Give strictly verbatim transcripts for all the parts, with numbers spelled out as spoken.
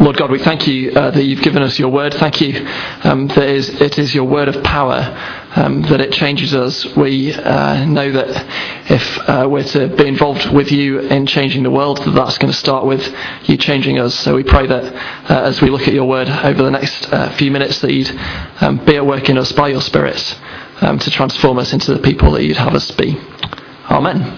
Lord God, we thank you uh, that you've given us your word. Thank you um, that it is, it is your word of power, um, that it changes us. We uh, know that if uh, we're to be involved with you in changing the world, that that's going to start with you changing us. So we pray that uh, as we look at your word over the next uh, few minutes, that you'd um, be at work in us by your Spirit um, to transform us into the people that you'd have us be. Amen.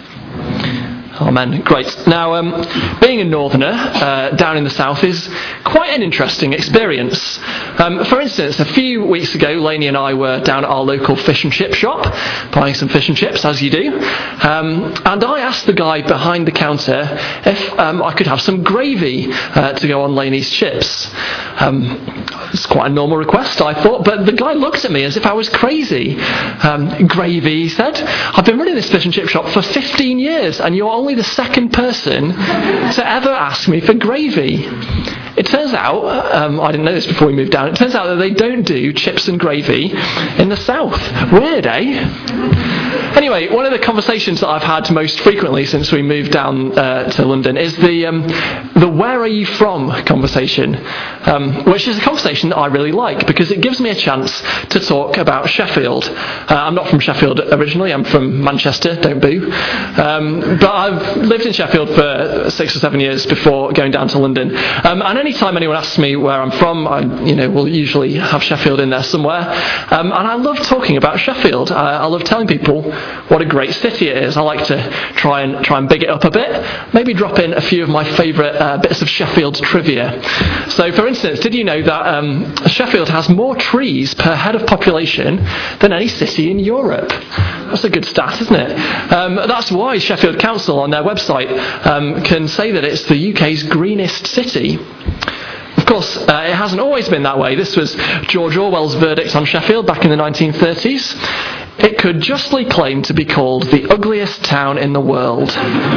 Amen. Great. Now, um, being a northerner uh, down in the south is quite an interesting experience. Um, for instance, a few weeks ago, Lainey and I were down at our local fish and chip shop, buying some fish and chips, as you do. Um, and I asked the guy behind the counter if um, I could have some gravy uh, to go on Lainey's chips. Um, it's quite a normal request, I thought, but the guy looked at me as if I was crazy. Um, gravy, he said. I've been running this fish and chip shop for fifteen years, and you're only the second person to ever ask me for gravy. It turns out, um, I didn't know this before we moved down, it turns out that they don't do chips and gravy in the south. Weird, eh? Anyway, one of the conversations that I've had most frequently since we moved down uh, to London is the um, the where are you from conversation, um, which is a conversation that I really like because it gives me a chance to talk about Sheffield. Uh, I'm not from Sheffield originally, I'm from Manchester, don't boo. Um, but I've lived in Sheffield for six or seven years before going down to London. Um, and any time anyone asks me where I'm from, I you know will usually have Sheffield in there somewhere. Um, and I love talking about Sheffield. I, I love telling people what a great city it is. I like to try and try and big it up a bit. Maybe drop in a few of my favourite uh, bits of Sheffield trivia. So, for instance, did you know that um, Sheffield has more trees per head of population than any city in Europe? That's a good stat, isn't it? Um, that's why Sheffield Council on their website um, can say that it's the U K's greenest city. Of course, uh, it hasn't always been that way. This was George Orwell's verdict on Sheffield back in the nineteen thirties. It could justly claim to be called the ugliest town in the world.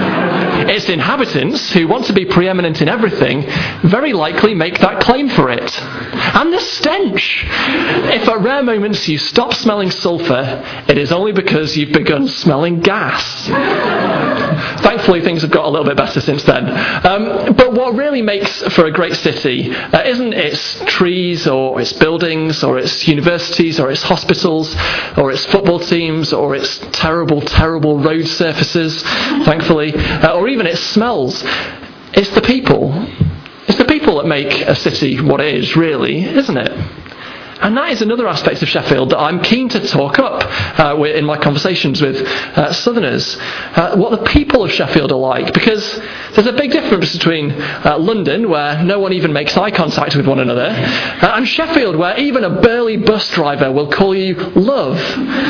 Its inhabitants, who want to be preeminent in everything, very likely make that claim for it. And the stench! If at rare moments you stop smelling sulphur, it is only because you've begun smelling gas. Thankfully, things have got a little bit better since then. Um, but what really makes for a great city uh, isn't its trees or its buildings or its universities or its hospitals or its football teams or its terrible, terrible road surfaces, thankfully, uh, or even its smells. It's the people. It's the people that make a city what it is, really, isn't it? And that is another aspect of Sheffield that I'm keen to talk up uh, in my conversations with uh, Southerners. Uh, what the people of Sheffield are like. Because there's a big difference between uh, London, where no one even makes eye contact with one another, uh, and Sheffield, where even a burly bus driver will call you love.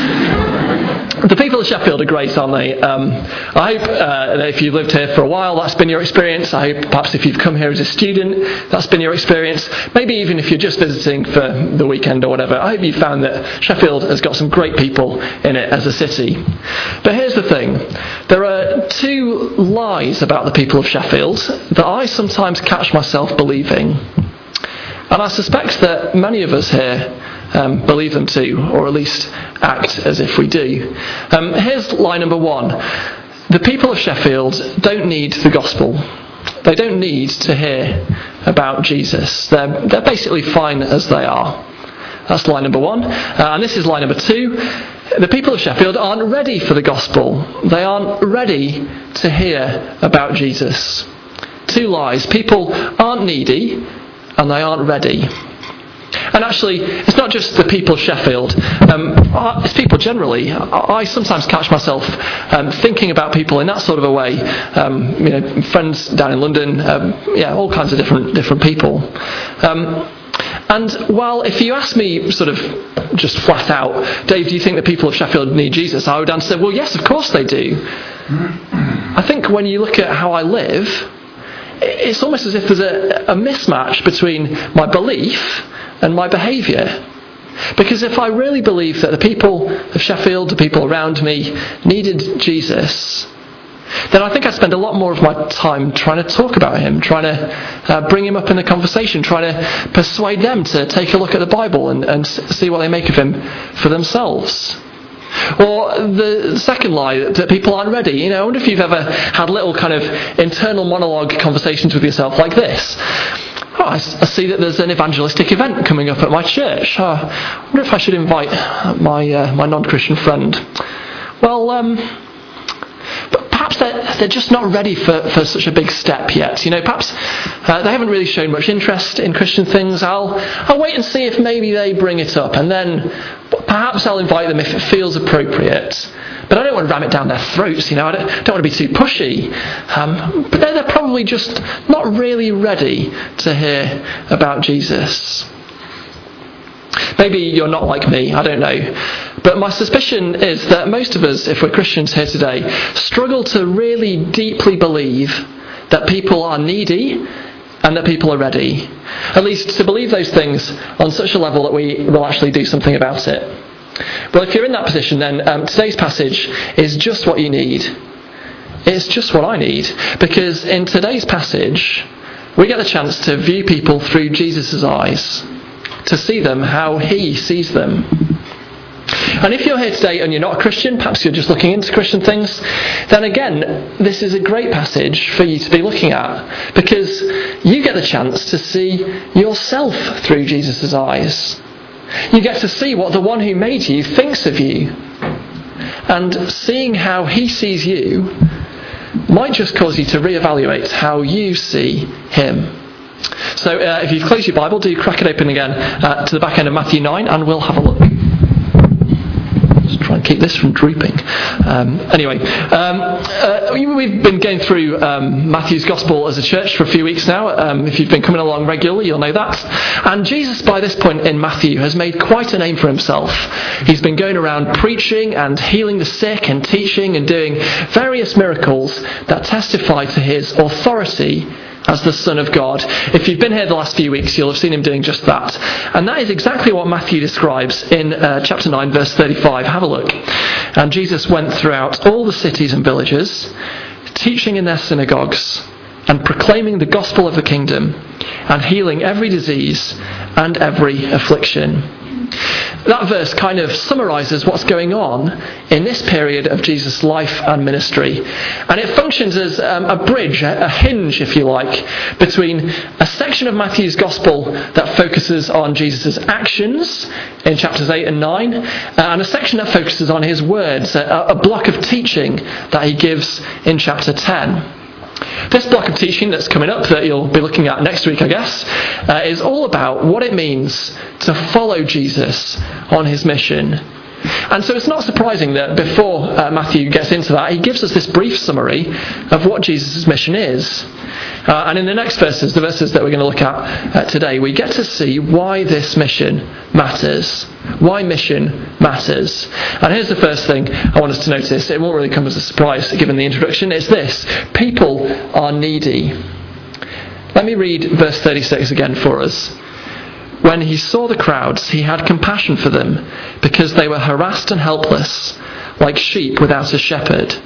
The people of Sheffield are great, aren't they? Um, I hope uh, that if you've lived here for a while, that's been your experience. I hope perhaps if you've come here as a student, that's been your experience. Maybe even if you're just visiting for the weekend or whatever. I hope you found that Sheffield has got some great people in it as a city. But here's the thing. There are two lies about the people of Sheffield that I sometimes catch myself believing. And I suspect that many of us here Um, believe them too, or at least act as if we do. Um, here's lie number one. The people of Sheffield don't need the gospel. They don't need to hear about Jesus. They're, they're basically fine as they are. That's lie number one. Uh, and this is lie number two. The people of Sheffield aren't ready for the gospel. They aren't ready to hear about Jesus. Two lies. People aren't needy, and they aren't ready. And actually, it's not just the people of Sheffield, um, it's people generally. I, I sometimes catch myself um, thinking about people in that sort of a way. Um, you know, friends down in London, um, yeah, all kinds of different different people. Um, and while if you ask me sort of just flat out, Dave, do you think the people of Sheffield need Jesus? I would answer, well, yes, of course they do. I think when you look at how I live, it's almost as if there's a, a mismatch between my belief and my behaviour. Because if I really believed that the people of Sheffield, the people around me, needed Jesus, then I think I'd spend a lot more of my time trying to talk about him, trying to uh, bring him up in the conversation, trying to persuade them to take a look at the Bible and, and see what they make of him for themselves. Or the second lie, that people aren't ready. You know, I wonder if you've ever had little kind of internal monologue conversations with yourself like this. Oh, I, I see that there's an evangelistic event coming up at my church. Uh, I wonder if I should invite my uh, my non-Christian friend. Well, um, but perhaps they're, they're just not ready for, for such a big step yet. You know, perhaps uh, they haven't really shown much interest in Christian things. I'll I'll wait and see if maybe they bring it up, and then perhaps I'll invite them if it feels appropriate. But I don't want to ram it down their throats, you know. I don't, don't want to be too pushy. Um, but they're, they're probably just not really ready to hear about Jesus. Maybe you're not like me, I don't know. But my suspicion is that most of us, if we're Christians here today, struggle to really deeply believe that people are needy and that people are ready. At least to believe those things on such a level that we will actually do something about it. Well, if you're in that position, then um, today's passage is just what you need. It's just what I need. Because in today's passage, we get the chance to view people through Jesus' eyes, to see them how he sees them. And if you're here today and you're not a Christian, perhaps you're just looking into Christian things, then again, this is a great passage for you to be looking at, because you get the chance to see yourself through Jesus' eyes. You get to see what the one who made you thinks of you. And seeing how he sees you might just cause you to reevaluate how you see him. So uh, if you've closed your Bible, do crack it open again uh, to the back end of Matthew nine, and we'll have a look. Just try and keep this from drooping. Um, anyway, um, uh, we've been going through um, Matthew's Gospel as a church for a few weeks now. Um, if you've been coming along regularly, you'll know that. And Jesus, by this point in Matthew, has made quite a name for himself. He's been going around preaching and healing the sick and teaching and doing various miracles that testify to his authority as the Son of God. If you've been here the last few weeks, you'll have seen him doing just that. And that is exactly what Matthew describes in uh, chapter nine, verse thirty-five. Have a look. And Jesus went throughout all the cities and villages, teaching in their synagogues, and proclaiming the gospel of the kingdom, and healing every disease and every affliction. That verse kind of summarises what's going on in this period of Jesus' life and ministry. And it functions as um, a bridge, a, a hinge, if you like, between a section of Matthew's Gospel that focuses on Jesus' actions in chapters eight and nine, uh, and a section that focuses on his words, a, a block of teaching that he gives in chapter ten. This block of teaching that's coming up, that you'll be looking at next week, I guess, uh, is all about what it means to follow Jesus on his mission. And so it's not surprising that before uh, Matthew gets into that, he gives us this brief summary of what Jesus' mission is. Uh, and in the next verses, the verses that we're going to look at uh, today, we get to see why this mission matters. Why mission matters. And here's the first thing I want us to notice. It won't really come as a surprise given the introduction. It's this: people are needy. Let me read verse thirty-six again for us. When he saw the crowds, he had compassion for them, because they were harassed and helpless, like sheep without a shepherd.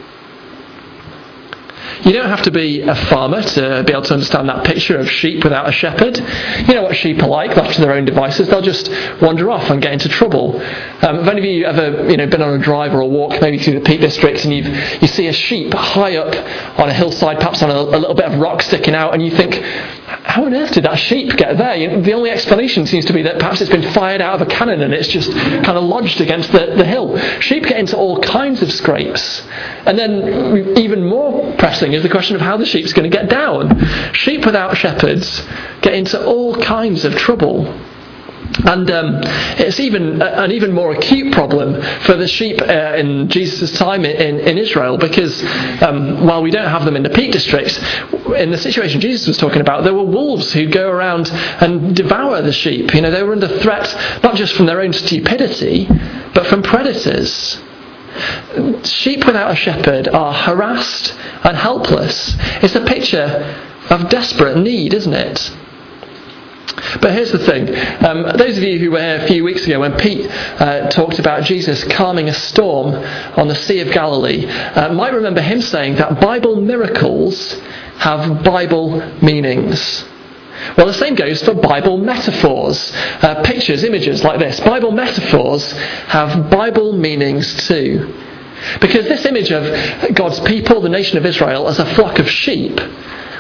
You don't have to be a farmer to be able to understand that picture of sheep without a shepherd. You know what sheep are like, left to their own devices. They'll just wander off and get into trouble. Um, have any of you ever you know, been on a drive or a walk, maybe through the Peak District, and you've, you see a sheep high up on a hillside, perhaps on a, a little bit of rock sticking out, and you think, how on earth did that sheep get there? You know, the only explanation seems to be that perhaps it's been fired out of a cannon and it's just kind of lodged against the, the hill. Sheep get into all kinds of scrapes. And then even more pressing is the question of how the sheep's going to get down. Sheep without shepherds get into all kinds of trouble. And um, it's even uh, an even more acute problem for the sheep uh, in Jesus' time in, in Israel, because um, while we don't have them in the Peak District, in the situation Jesus was talking about, there were wolves who'd go around and devour the sheep. You know, they were under threat not just from their own stupidity, but from predators. Sheep without a shepherd are harassed and helpless. It's a picture of desperate need, isn't it? But here's the thing. Um, those of you who were here a few weeks ago when Pete uh, talked about Jesus calming a storm on the Sea of Galilee uh, might remember him saying that Bible miracles have Bible meanings. Well, the same goes for Bible metaphors, uh, pictures, images like this. Bible metaphors have Bible meanings too. Because this image of God's people, the nation of Israel, as a flock of sheep,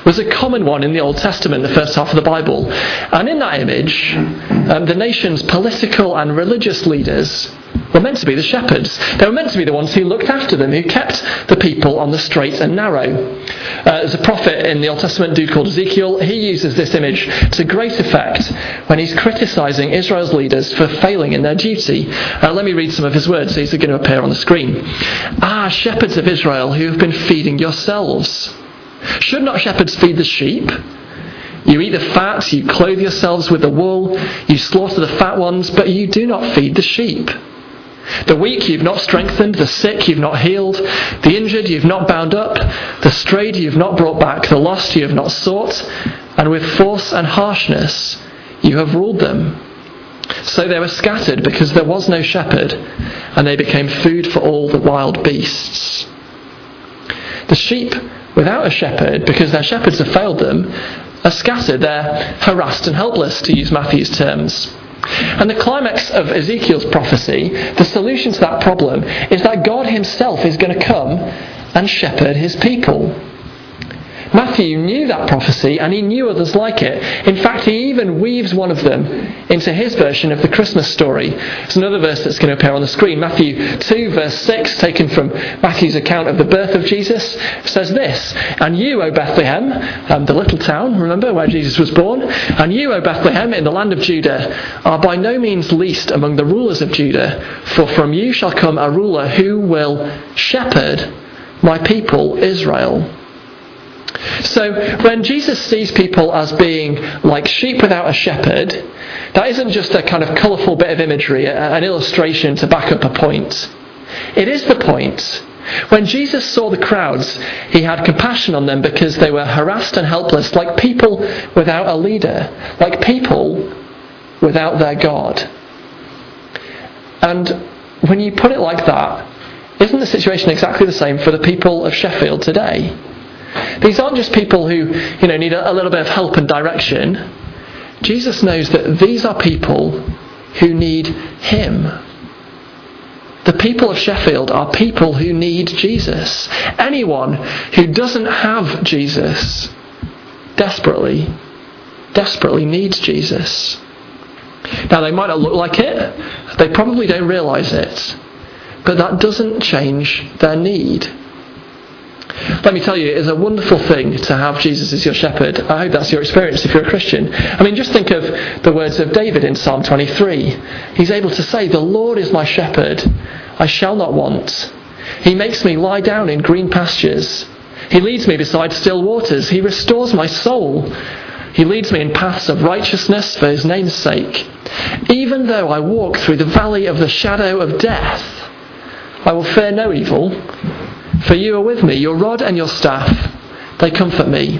was a common one in the Old Testament, the first half of the Bible. And in that image, um, the nation's political and religious leaders were meant to be the shepherds. They were meant to be the ones who looked after them, who kept the people on the straight and narrow. Uh, there's a prophet in the Old Testament, a dude called Ezekiel. He uses this image to great effect when he's criticising Israel's leaders for failing in their duty. Uh, let me read some of his words. These are going to appear on the screen. Ah, shepherds of Israel, who have been feeding yourselves. Should not shepherds feed the sheep? You eat the fat, you clothe yourselves with the wool, you slaughter the fat ones, but you do not feed the sheep. The weak you've not strengthened, the sick you've not healed, the injured you've not bound up, the strayed you've not brought back, the lost you have not sought, and with force and harshness you have ruled them. So they were scattered because there was no shepherd, and they became food for all the wild beasts. The sheep without a shepherd, because their shepherds have failed them, are scattered. They're harassed and helpless, to use Matthew's terms. And the climax of Ezekiel's prophecy, the solution to that problem, is that God himself is going to come and shepherd his people. Matthew knew that prophecy, and he knew others like it. In fact, he even weaves one of them into his version of the Christmas story. It's another verse that's going to appear on the screen. Matthew two, verse six, taken from Matthew's account of the birth of Jesus, says this: And you, O Bethlehem, um, the little town, remember, where Jesus was born, and you, O Bethlehem, in the land of Judah, are by no means least among the rulers of Judah, for from you shall come a ruler who will shepherd my people Israel. So when Jesus sees people as being like sheep without a shepherd, that isn't just a kind of colourful bit of imagery, an illustration to back up a point. It is the point. When Jesus saw the crowds, he had compassion on them because they were harassed and helpless, like people without a leader, like people without their God. And when you put it like that, isn't the situation exactly the same for the people of Sheffield today? These aren't just people who, you know, need a, a little bit of help and direction. Jesus knows that these are people who need him. The people of Sheffield are people who need Jesus. Anyone who doesn't have Jesus desperately, desperately needs Jesus. Now, they might not look like it. They probably don't realise it. But that doesn't change their need. Let me tell you, it is a wonderful thing to have Jesus as your shepherd. I hope that's your experience if you're a Christian. I mean, just think of the words of David in Psalm twenty-three. He's able to say, "The Lord is my shepherd, I shall not want. He makes me lie down in green pastures. He leads me beside still waters. He restores my soul. He leads me in paths of righteousness for his name's sake. Even though I walk through the valley of the shadow of death, I will fear no evil. For you are with me, your rod and your staff, they comfort me."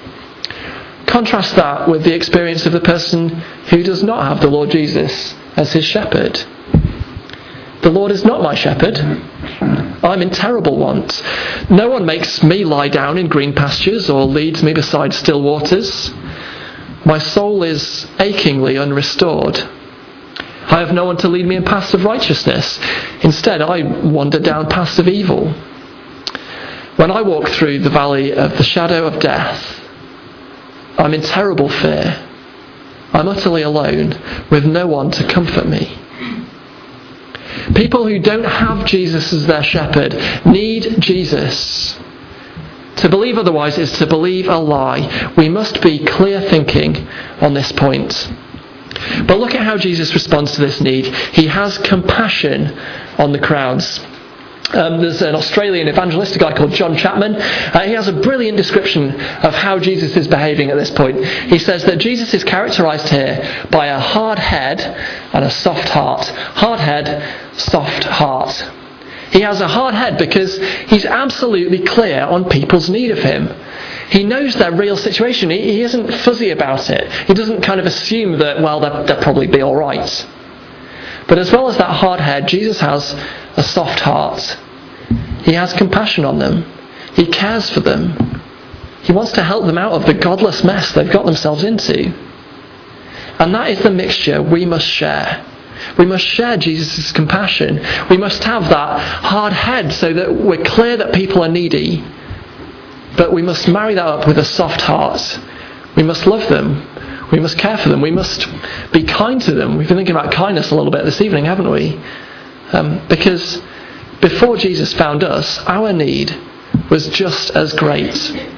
Contrast that with the experience of the person who does not have the Lord Jesus as his shepherd. The Lord is not my shepherd. I'm in terrible want. No one makes me lie down in green pastures or leads me beside still waters. My soul is achingly unrestored. I have no one to lead me in paths of righteousness. Instead, I wander down paths of evil. When I walk through the valley of the shadow of death, I'm in terrible fear. I'm utterly alone, with no one to comfort me. People who don't have Jesus as their shepherd need Jesus. To believe otherwise is to believe a lie. We must be clear thinking on this point. But look at how Jesus responds to this need. He has compassion on the crowds. Um, there's an Australian evangelist, a guy called John Chapman. Uh, he has a brilliant description of how Jesus is behaving at this point. He says that Jesus is characterised here by a hard head and a soft heart. Hard head, soft heart. He has a hard head because he's absolutely clear on people's need of him. He knows their real situation. He, he isn't fuzzy about it. He doesn't kind of assume that, well, they'll, they'll probably be all right. But as well as that hard head, Jesus has a soft heart. He has compassion on them. He cares for them. He wants to help them out of the godless mess they've got themselves into. And that is the mixture we must share. We must share Jesus' compassion. We must have that hard head so that we're clear that people are needy. But we must marry that up with a soft heart. We must love them. We must care for them. We must be kind to them. We've been thinking about kindness a little bit this evening, haven't we? Um, because before Jesus found us, our need was just as great.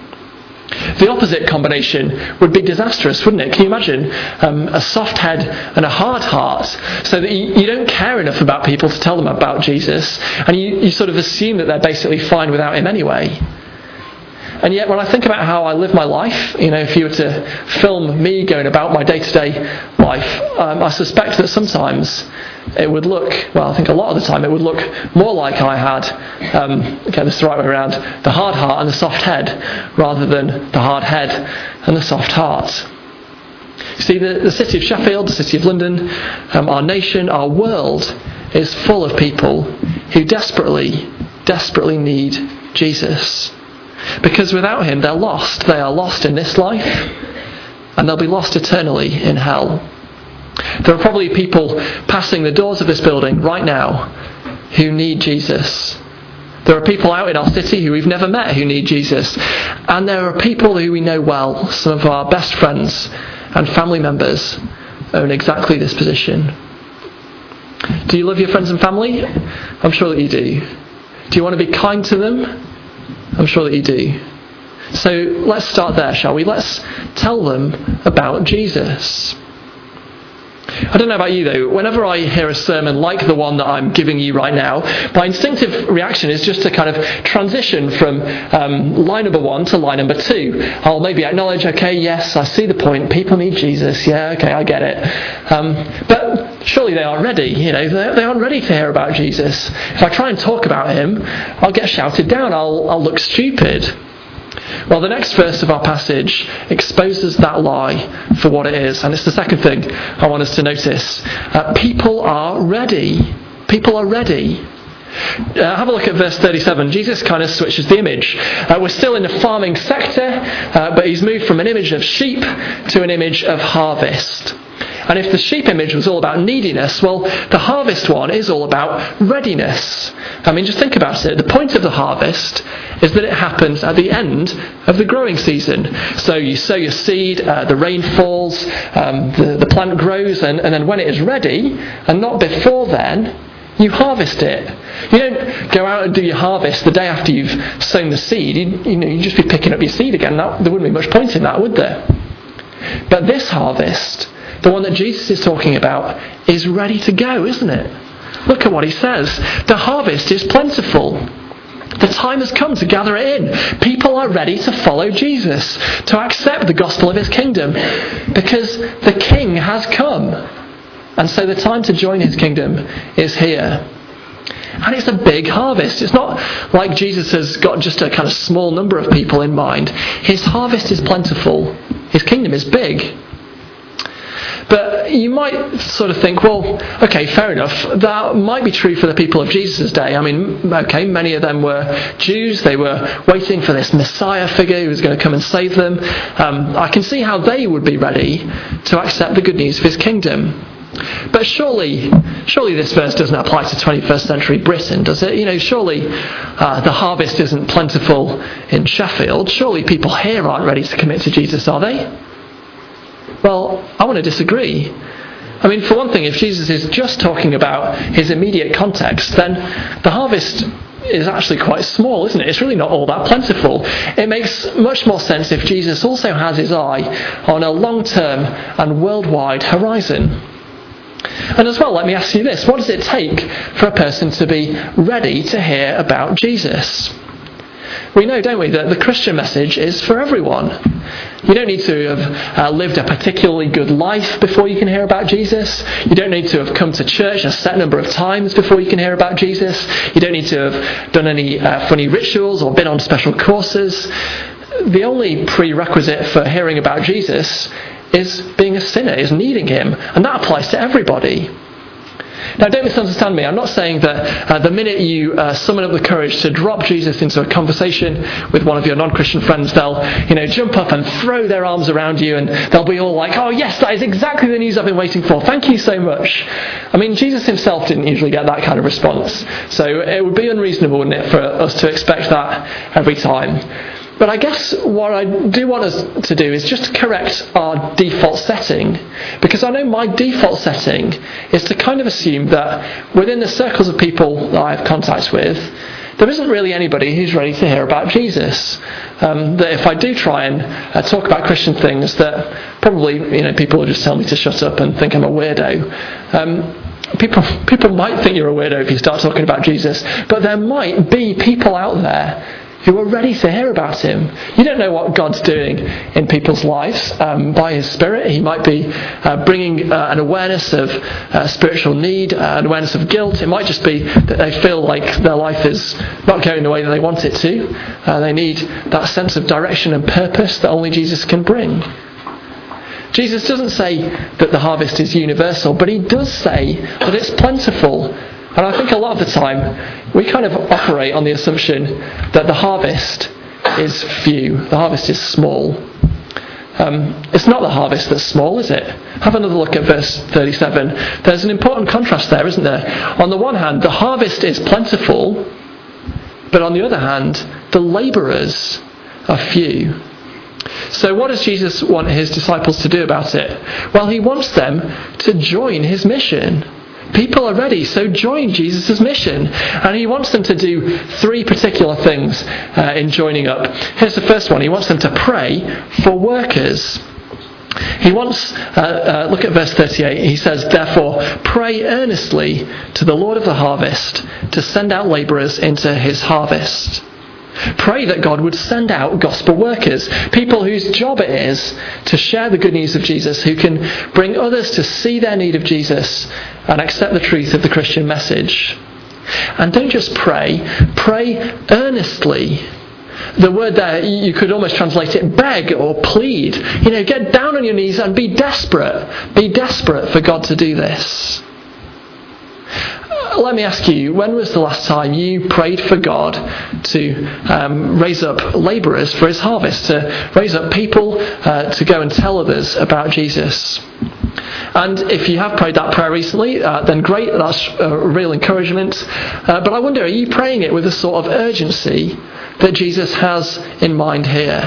The opposite combination would be disastrous, wouldn't it? Can you imagine um, a soft head and a hard heart, so that you, you don't care enough about people to tell them about Jesus, and you, you sort of assume that they're basically fine without him anyway. And yet when I think about how I live my life, you know, if you were to film me going about my day-to-day life, um, I suspect that sometimes it would look, well, I think a lot of the time it would look more like I had, um, okay, this is the right way around, the hard heart and the soft head, rather than the hard head and the soft heart. You see, the, the city of Sheffield, the city of London, um, our nation, our world is full of people who desperately, desperately need Jesus. Because without him, they're lost. They are lost in this life, and they'll be lost eternally in hell. There are probably people passing the doors of this building right now who need Jesus. There are people out in our city who we've never met who need Jesus. And there are people who we know well, some of our best friends and family members, are in exactly this position. Do you love your friends and family? I'm sure that you do. Do you want to be kind to them? I'm sure that you do. So let's start there, shall we? Let's tell them about Jesus. I don't know about you though, whenever I hear a sermon like the one that I'm giving you right now, my instinctive reaction is just to kind of transition from um, line number one to line number two. I'll maybe acknowledge, okay, yes, I see the point, people need Jesus, yeah, okay, I get it. Um, but surely they aren't ready, you know, they, they aren't ready to hear about Jesus. If I try and talk about him, I'll get shouted down, I'll, I'll look stupid. Well, the next verse of our passage exposes that lie for what it is. And it's the second thing I want us to notice. Uh, people are ready. People are ready. Uh, have a look at verse thirty-seven. Jesus kind of switches the image. Uh, we're still in the farming sector, uh, but he's moved from an image of sheep to an image of harvest. And if the sheep image was all about neediness, well, the harvest one is all about readiness. I mean, just think about it. The point of the harvest is that it happens at the end of the growing season. So you sow your seed, uh, the rain falls, um, the, the plant grows, and, and then when it is ready, and not before then, you harvest it. You don't go out and do your harvest the day after you've sown the seed. You, you know, you'd just be picking up your seed again. That, there wouldn't be much point in that, would there? But this harvest, the one that Jesus is talking about, is ready to go, isn't it? Look at what he says. The harvest is plentiful. The time has come to gather it in. People are ready to follow Jesus, to accept the gospel of his kingdom, because the king has come. And so the time to join his kingdom is here. And it's a big harvest. It's not like Jesus has got just a kind of small number of people in mind. His harvest is plentiful. His kingdom is big. But you might sort of think, well, okay, fair enough. That might be true for the people of Jesus' day. I mean, okay, many of them were Jews. They were waiting for this Messiah figure who was going to come and save them. Um, I can see how they would be ready to accept the good news of his kingdom. But surely, surely this verse doesn't apply to twenty-first century Britain, does it? You know, surely uh, the harvest isn't plentiful in Sheffield. Surely people here aren't ready to commit to Jesus, are they? Well, I want to disagree. I mean, for one thing, if Jesus is just talking about his immediate context, then the harvest is actually quite small, isn't it? It's really not all that plentiful. It makes much more sense if Jesus also has his eye on a long-term and worldwide horizon. And as well, let me ask you this. What does it take for a person to be ready to hear about Jesus? We know, don't we, that the Christian message is for everyone. You don't need to have uh, lived a particularly good life before you can hear about Jesus. You don't need to have come to church a set number of times before you can hear about Jesus. You don't need to have done any uh, funny rituals or been on special courses. The only prerequisite for hearing about Jesus is being a sinner, is needing him. And that applies to everybody. Now, don't misunderstand me. I'm not saying that uh, the minute you uh, summon up the courage to drop Jesus into a conversation with one of your non-Christian friends, they'll, you know, jump up and throw their arms around you, and they'll be all like, "Oh yes, that is exactly the news I've been waiting for. Thank you so much." I mean, Jesus himself didn't usually get that kind of response, so it would be unreasonable, wouldn't it, for us to expect that every time. But I guess what I do want us to do is just correct our default setting, because I know my default setting is to kind of assume that within the circles of people that I have contact with, there isn't really anybody who's ready to hear about Jesus. Um, that if I do try and uh, talk about Christian things, that probably, you know, people will just tell me to shut up and think I'm a weirdo. Um, people, people might think you're a weirdo if you start talking about Jesus, but there might be people out there who are ready to hear about him. You don't know what God's doing in people's lives um, by his Spirit. He might be uh, bringing uh, an awareness of uh, spiritual need, uh, an awareness of guilt. It might just be that they feel like their life is not going the way that they want it to. Uh, they need that sense of direction and purpose that only Jesus can bring. Jesus doesn't say that the harvest is universal, but he does say that it's plentiful. And I think a lot of the time we kind of operate on the assumption that the harvest is few, the harvest is small. Um, it's not the harvest that's small, is it? Have another look at verse thirty-seven. There's an important contrast there, isn't there? On the one hand, the harvest is plentiful, but on the other hand, the labourers are few. So what does Jesus want his disciples to do about it? Well, he wants them to join his mission. People are ready, so join Jesus' mission. And he wants them to do three particular things uh, in joining up. Here's the first one. He wants them to pray for workers. He wants, uh, uh, look at verse thirty-eight, he says, therefore, pray earnestly to the Lord of the harvest to send out labourers into his harvest. Pray that God would send out gospel workers, people whose job it is to share the good news of Jesus, who can bring others to see their need of Jesus and accept the truth of the Christian message. And don't just pray, pray earnestly. The word there, you could almost translate it beg or plead. You know, get down on your knees and be desperate. Be desperate for God to do this. Let me ask you, when was the last time you prayed for God to um, raise up labourers for his harvest, to raise up people uh, to go and tell others about Jesus? And if you have prayed that prayer recently, uh, then great, that's a real encouragement. Uh, but I wonder, are you praying it with a sort of urgency that Jesus has in mind here?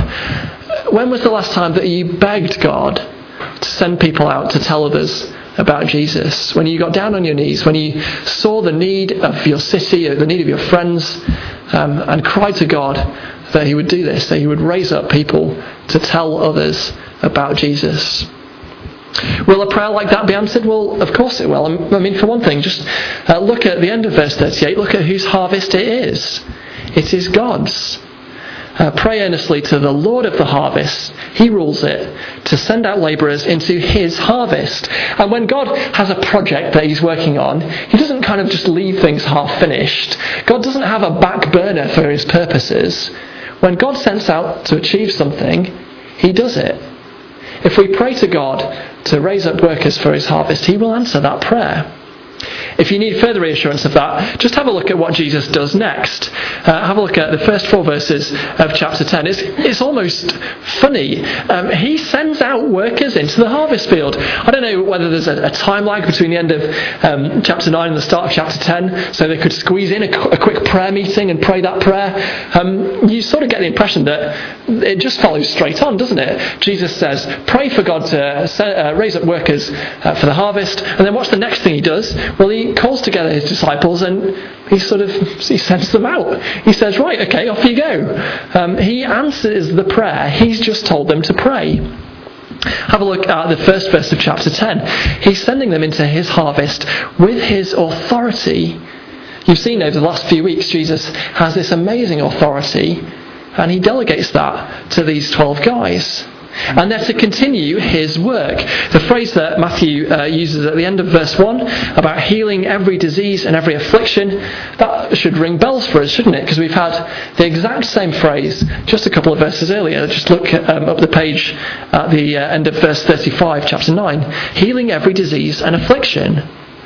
When was the last time that you begged God to send people out to tell others about Jesus? When you got down on your knees, when you saw the need of your city, the need of your friends, um, and cried to God that he would do this, that he would raise up people to tell others about Jesus. Will a prayer like that be answered? Well, of course it will. I mean, for one thing, just uh, look at the end of verse thirty-eight. Look at whose harvest it is. It is God's. Uh, pray earnestly to the Lord of the harvest. He rules it to send out labourers into his harvest. And when God has a project that he's working on, he doesn't kind of just leave things half finished. God doesn't have a back burner for his purposes. When God sends out to achieve something, he does it. If we pray to God to raise up workers for his harvest, he will answer that prayer. If you need further reassurance of that, just have a look at what Jesus does next. Uh, have a look at the first four verses of chapter ten. It's, it's almost funny. Um, he sends out workers into the harvest field. I don't know whether there's a, a time lag between the end of um, chapter nine and the start of chapter ten, so they could squeeze in a, a quick prayer meeting and pray that prayer. Um, you sort of get the impression that it just follows straight on, doesn't it? Jesus says, pray for God to uh, raise up workers uh, for the harvest, and then what's the next thing he does? Well, he calls together his disciples and he sort of he sends them out. He says, right, okay, off you go. Um, he answers the prayer he's just told them to pray. Have a look at the first verse of chapter ten. He's sending them into his harvest with his authority. You've seen over the last few weeks, Jesus has this amazing authority, and he delegates that to these twelve guys. And they're to continue his work. The phrase that Matthew uh, uses at the end of verse one about healing every disease and every affliction, that should ring bells for us, shouldn't it? Because we've had the exact same phrase just a couple of verses earlier. Just look um, up the page at the uh, end of verse thirty-five, chapter nine. Healing every disease and affliction.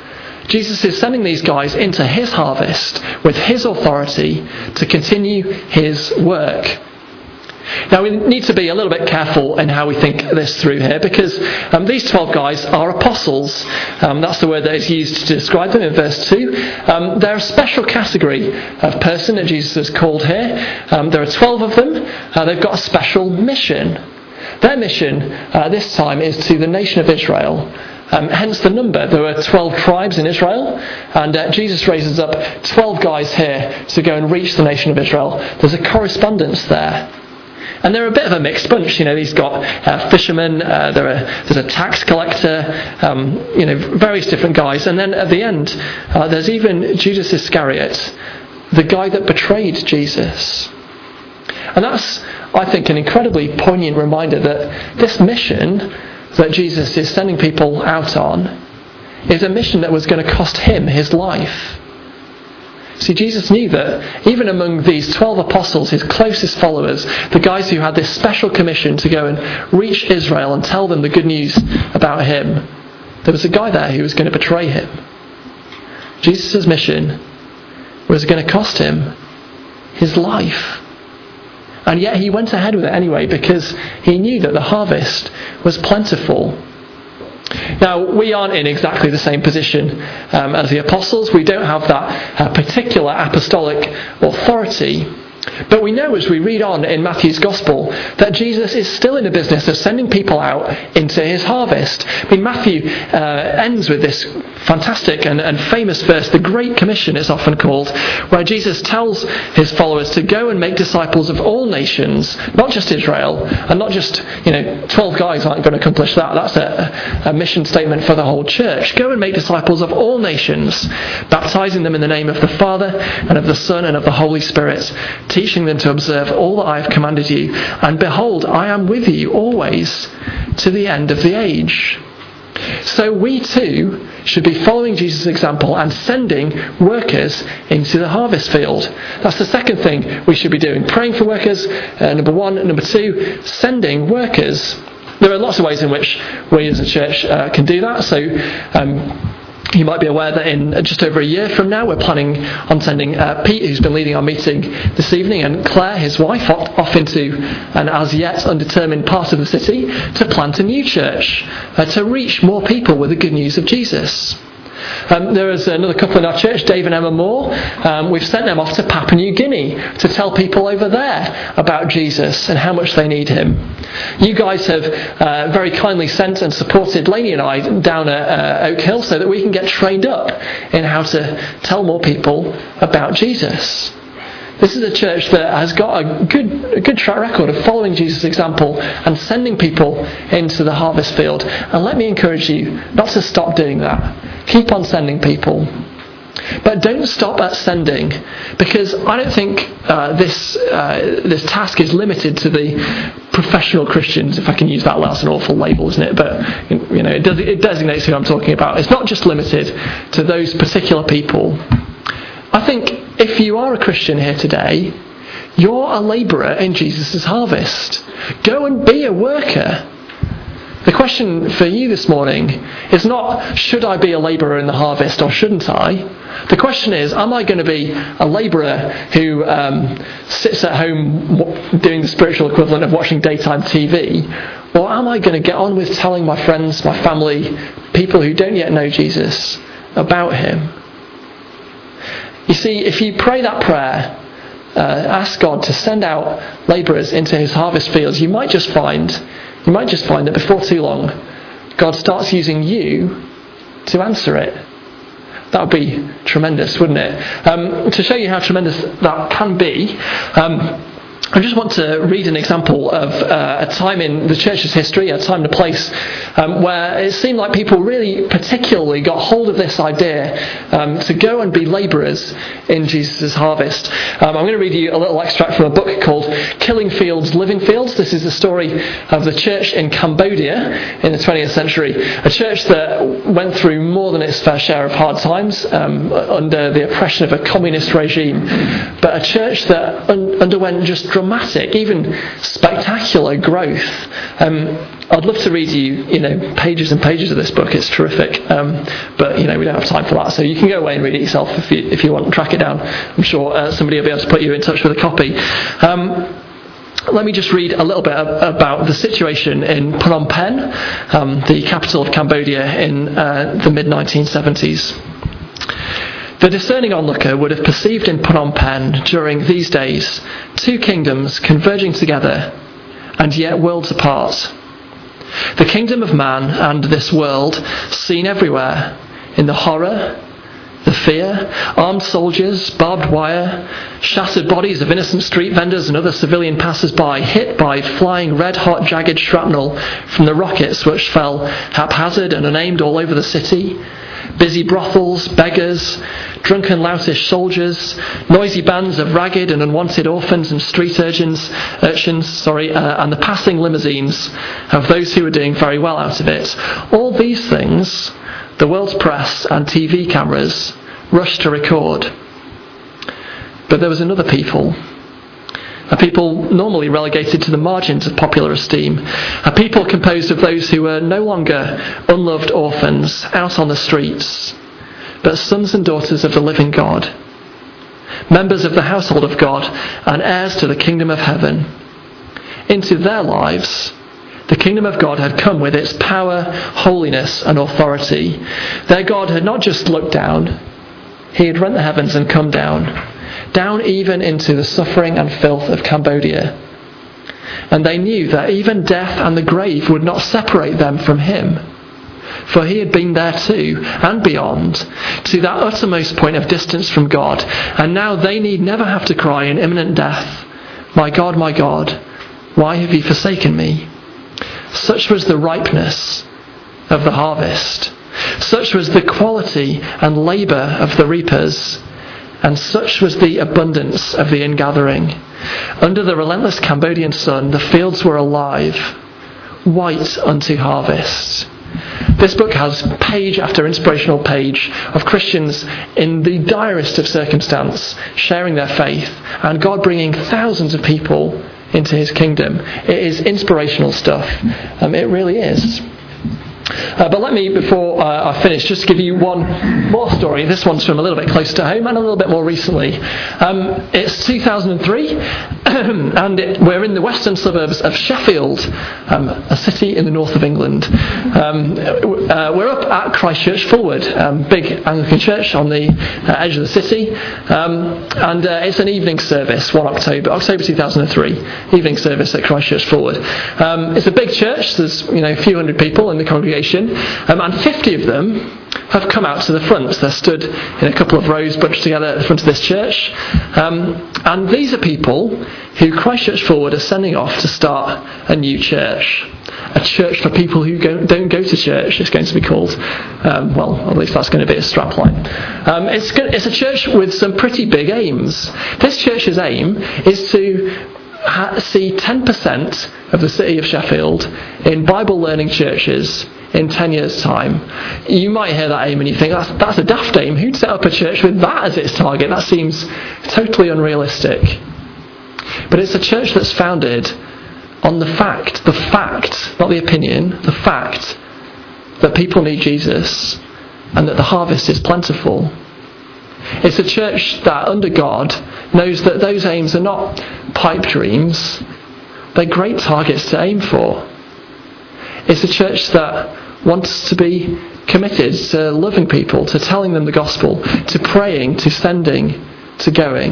Jesus is sending these guys into his harvest with his authority to continue his work. Now we need to be a little bit careful in how we think this through here, because um, these twelve guys are apostles. Um, that's the word that is used to describe them in verse two. Um, they're a special category of person that Jesus has called here. Um, there are twelve of them. Uh, they've got a special mission. Their mission uh, this time is to the nation of Israel. Um, hence the number. There were twelve tribes in Israel, and uh, Jesus raises up twelve guys here to go and reach the nation of Israel. There's a correspondence there. And they're a bit of a mixed bunch. You know, he's got uh, fishermen, uh, there are, there's a tax collector, um, you know, various different guys. And then at the end, uh, there's even Judas Iscariot, the guy that betrayed Jesus. And that's, I think, an incredibly poignant reminder that this mission that Jesus is sending people out on is a mission that was going to cost him his life. See, Jesus knew that even among these twelve apostles, his closest followers, the guys who had this special commission to go and reach Israel and tell them the good news about him, there was a guy there who was going to betray him. Jesus' mission was going to cost him his life. And yet he went ahead with it anyway, because he knew that the harvest was plentiful. Now, we aren't in exactly the same position um, as the apostles. We don't have that uh, particular apostolic authority. But we know as we read on in Matthew's Gospel that Jesus is still in the business of sending people out into his harvest. I mean, Matthew uh, ends with this fantastic and, and famous verse, the Great Commission it's often called, where Jesus tells his followers to go and make disciples of all nations, not just Israel, and not just, you know, twelve guys aren't going to accomplish that. That's a, a mission statement for the whole church. Go and make disciples of all nations, baptizing them in the name of the Father and of the Son and of the Holy Spirit, teaching them to observe all that I have commanded you. And behold, I am with you always to the end of the age. So we too should be following Jesus' example and sending workers into the harvest field. That's the second thing we should be doing. Praying for workers, uh, number one. Number two, sending workers. There are lots of ways in which we as a church uh, can do that. So um, you might be aware that in just over a year from now, we're planning on sending uh, Pete, who's been leading our meeting this evening, and Claire, his wife, off into an as yet undetermined part of the city to plant a new church, uh, to reach more people with the good news of Jesus. Um, there is another couple in our church, Dave and Emma Moore. Um, we've sent them off to Papua New Guinea to tell people over there about Jesus and how much they need him. You guys have uh, very kindly sent and supported Lainey and I down at uh, Oak Hill so that we can get trained up in how to tell more people about Jesus. This is a church that has got a good, a good track record of following Jesus' example and sending people into the harvest field. And let me encourage you not to stop doing that. Keep on sending people. But don't stop at sending, because I don't think uh, this uh, this task is limited to the professional Christians, if I can use that. That's an awful label, isn't it? But you know, it, does, it designates who I'm talking about. It's not just limited to those particular people. I think if you are a Christian here today, you're a labourer in Jesus' harvest. Go and be a worker. The question for you this morning is not, should I be a labourer in the harvest or shouldn't I? The question is, am I going to be a labourer who um, sits at home doing the spiritual equivalent of watching daytime T V? Or am I going to get on with telling my friends, my family, people who don't yet know Jesus about him? You see, if you pray that prayer, uh, ask God to send out labourers into his harvest fields, you might just find, you might just find that before too long, God starts using you to answer it. That would be tremendous, wouldn't it? Um, to show you how tremendous that can be, um, I just want to read an example of uh, a time in the church's history, a time and a place um, where it seemed like people really particularly got hold of this idea um, to go and be labourers in Jesus' harvest. Um, I'm going to read you a little extract from a book called Killing Fields, Living Fields. This is the story of the church in Cambodia in the twentieth century, a church that went through more than its fair share of hard times um, under the oppression of a communist regime, but a church that un- underwent just dramatic, even spectacular growth. Um, I'd love to read you, you know, pages and pages of this book. It's terrific. Um, but, you know, we don't have time for that. So you can go away and read it yourself if you, if you want and track it down. I'm sure uh, somebody will be able to put you in touch with a copy. Um, let me just read a little bit about the situation in Phnom Penh, um, the capital of Cambodia, in uh, the mid nineteen seventies. The discerning onlooker would have perceived in Phnom Penh during these days two kingdoms converging together and yet worlds apart. The kingdom of man and this world seen everywhere in the horror, the fear, armed soldiers, barbed wire, shattered bodies of innocent street vendors and other civilian passers-by hit by flying red-hot jagged shrapnel from the rockets which fell haphazard and unaimed all over the city. Busy brothels, beggars, drunken loutish soldiers, noisy bands of ragged and unwanted orphans and street urchins, urchins sorry, uh, and the passing limousines of those who were doing very well out of it. All these things the world's press and T V cameras rushed to record. But there was another people, a people normally relegated to the margins of popular esteem, a people composed of those who were no longer unloved orphans out on the streets, but sons and daughters of the living God, members of the household of God and heirs to the kingdom of heaven. Into their lives, the kingdom of God had come with its power, holiness and authority. Their God had not just looked down, he had rent the heavens and come down. Down even into the suffering and filth of Cambodia. And they knew that even death and the grave would not separate them from him. For he had been there too, and beyond, to that uttermost point of distance from God. And now they need never have to cry in imminent death, "My God, my God, why have you forsaken me?" Such was the ripeness of the harvest. Such was the quality and labour of the reapers. And such was the abundance of the ingathering. Under the relentless Cambodian sun, the fields were alive, white unto harvest. This book has page after inspirational page of Christians in the direst of circumstance sharing their faith and God bringing thousands of people into his kingdom. It is inspirational stuff. Um, it really is. Uh, but let me, before uh, I finish, just give you one more story. This one's from a little bit closer to home and a little bit more recently. Um, it's two thousand three, and it, we're in the western suburbs of Sheffield, um, a city in the north of England. Um, uh, we're up at Christchurch Fulwood, um, big Anglican church on the uh, edge of the city, um, and uh, it's an evening service, one October, October two thousand three, evening service at Christchurch Fulwood. Um, it's a big church. There's you know a few hundred people in the congregation. Um, and fifty of them have come out to the front. They're stood in a couple of rows bunched together at the front of this church. Um, and these are people who Christchurch Fulwood are sending off to start a new church. A church for people who go, don't go to church, it's going to be called. Um, well, at least that's going to be a strapline. Um, it's, it's a church with some pretty big aims. This church's aim is to see ten percent of the city of Sheffield in Bible learning churches in ten years' time. You might hear that aim and you think, that's, that's a daft aim. Who'd set up a church with that as its target? That seems totally unrealistic. But it's a church that's founded on the fact, the fact, not the opinion, the fact that people need Jesus and that the harvest is plentiful. It's a church that, under God, knows that those aims are not pipe dreams. They're great targets to aim for. It's a church that wants to be committed to loving people, to telling them the gospel, to praying, to sending, to going.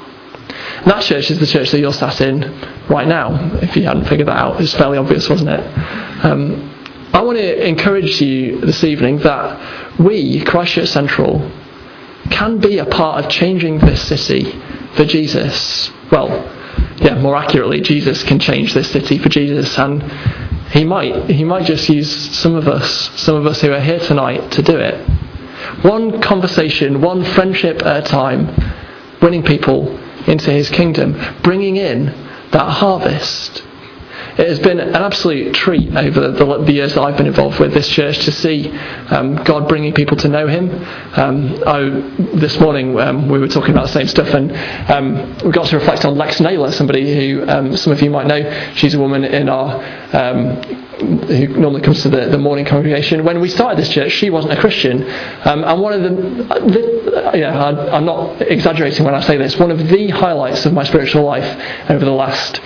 And that church is the church that you're sat in right now. If you hadn't figured that out, it's fairly obvious, wasn't it? Um, I want to encourage you this evening that we, Christchurch Central, can be a part of changing this city for Jesus. Well, yeah, more accurately, Jesus can change this city for Jesus, and he might he might just use some of us, some of us who are here tonight to do it. One conversation, one friendship at a time, winning people into his kingdom, bringing in that harvest. It has been an absolute treat over the, the years that I've been involved with this church to see um, God bringing people to know him. Um, I, this morning um, we were talking about the same stuff, and um, we got to reflect on Lex Naylor, somebody who um, some of you might know. She's a woman in our um, who normally comes to the, the morning congregation. When we started this church, she wasn't a Christian, um, and one of the, the yeah, I, I'm not exaggerating when I say this, one of the highlights of my spiritual life over the last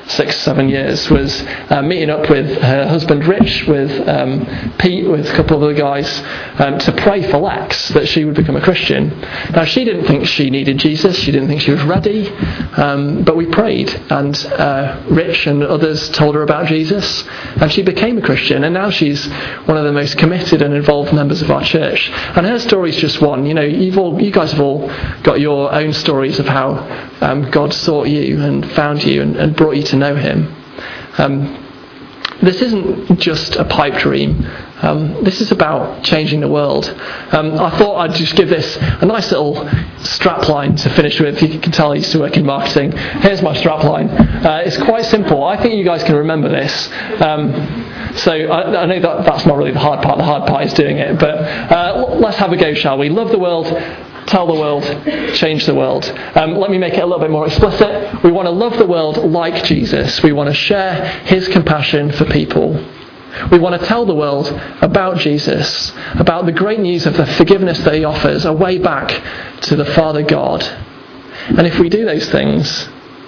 six, seven years was uh, meeting up with her husband Rich, with um, Pete, with a couple of other guys, um, to pray for Lex, that she would become a Christian. Now, she didn't think she needed Jesus, she didn't think she was ready, um, but we prayed, and uh, Rich and others told her about Jesus, and she became a Christian, and now she's one of the most committed and involved members of our church. And her story's just one. You know, you've all, you guys have all got your own stories of how um, God sought you and found you and, and brought you to know him. Um, this isn't just a pipe dream. Um, this is about changing the world. Um, I thought I'd just give this a nice little strap line to finish with. You can tell I used to work in marketing. Here's my strap line. Uh, it's quite simple. I think you guys can remember this. Um, so I, I know that that's not really the hard part. The hard part is doing it. But uh, let's have a go, shall we? Love the world. Tell the world, change the world. Um, let me make it a little bit more explicit. We want to love the world like Jesus. We want to share his compassion for people. We want to tell the world about Jesus, about the great news of the forgiveness that he offers, a way back to the Father God. And if we do those things,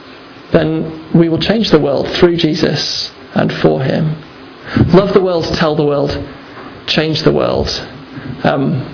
then we will change the world through Jesus and for him. Love the world, tell the world, change the world. Um,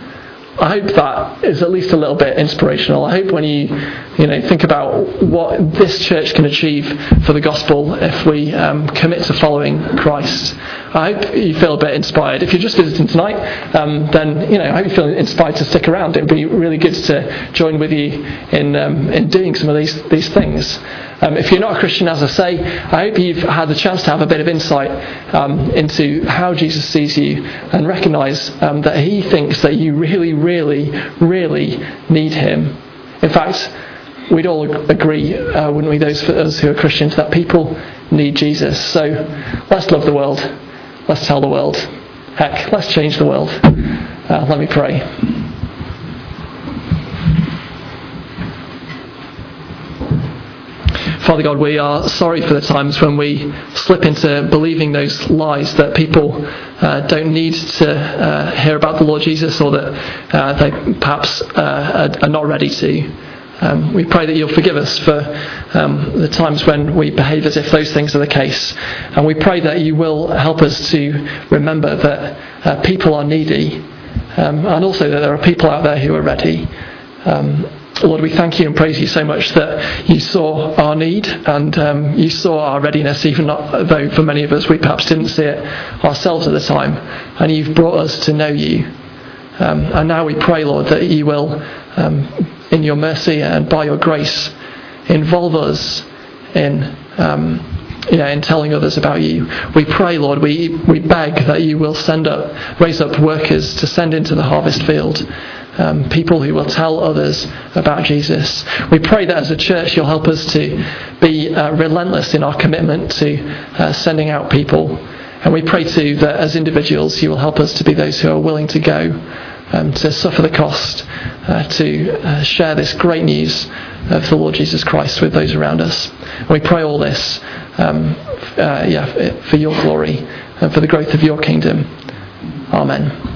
I hope that is at least a little bit inspirational. I hope when you, you know, think about what this church can achieve for the gospel if we um, commit to following Christ, I hope you feel a bit inspired. If you're just visiting tonight, um, then you know I hope you feel inspired to stick around. It'd be really good to join with you in um, in doing some of these these things. Um, if you're not a Christian, as I say, I hope you've had the chance to have a bit of insight um, into how Jesus sees you and recognise um, that he thinks that you really, really, really need him. In fact, we'd all agree, uh, wouldn't we, those of us who are Christians, that people need Jesus. So let's love the world. Let's tell the world. Heck, let's change the world. Uh, let me pray. Father God, we are sorry for the times when we slip into believing those lies that people uh, don't need to uh, hear about the Lord Jesus, or that uh, they perhaps uh, are not ready to. Um, we pray that you'll forgive us for um, the times when we behave as if those things are the case. And we pray that you will help us to remember that uh, people are needy, um, and also that there are people out there who are ready. Um, Lord, we thank you and praise you so much that you saw our need, and um, you saw our readiness, even though for many of us we perhaps didn't see it ourselves at the time. And you've brought us to know you. Um, and now we pray, Lord, that you will, um, in your mercy and by your grace, involve us in um, you know, in telling others about you. We pray, Lord, we, we beg that you will send up, raise up workers to send into the harvest field. Um, people who will tell others about Jesus. We pray that as a church you'll help us to be uh, relentless in our commitment to uh, sending out people. And we pray too that as individuals you will help us to be those who are willing to go, um, to suffer the cost, uh, to uh, share this great news of the Lord Jesus Christ with those around us. And we pray all this um, uh, yeah, for your glory and for the growth of your kingdom. Amen.